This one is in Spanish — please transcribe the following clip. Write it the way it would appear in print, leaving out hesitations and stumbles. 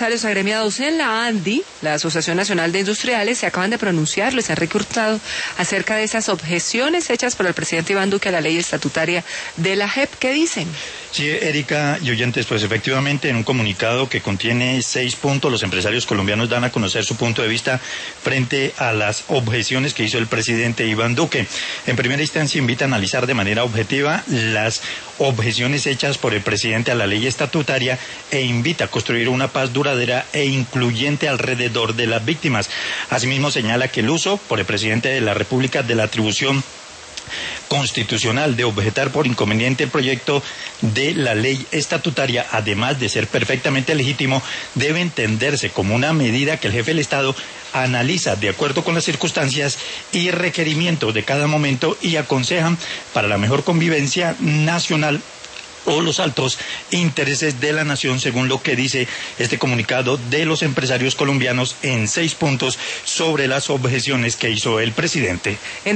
Los agremiados en la ANDI, la Asociación Nacional de Industriales, se acaban de pronunciar, les han recurtado acerca de esas objeciones hechas por el presidente Iván Duque a la ley estatutaria de la JEP. ¿Qué dicen? Sí, Erika y oyentes, pues efectivamente en un comunicado que contiene 6 puntos, los empresarios colombianos dan a conocer su punto de vista frente a las objeciones que hizo el presidente Iván Duque. En primera instancia invita a analizar de manera objetiva las objeciones hechas por el presidente a la ley estatutaria e invita a construir una paz duradera e incluyente alrededor de las víctimas. Asimismo señala que el uso por el presidente de la República de la atribución constitucional de objetar por inconveniente el proyecto de la ley estatutaria, además de ser perfectamente legítimo, debe entenderse como una medida que el jefe del Estado analiza de acuerdo con las circunstancias y requerimientos de cada momento y aconsejan para la mejor convivencia nacional o los altos intereses de la nación, según lo que dice este comunicado de los empresarios colombianos en 6 puntos sobre las objeciones que hizo el presidente.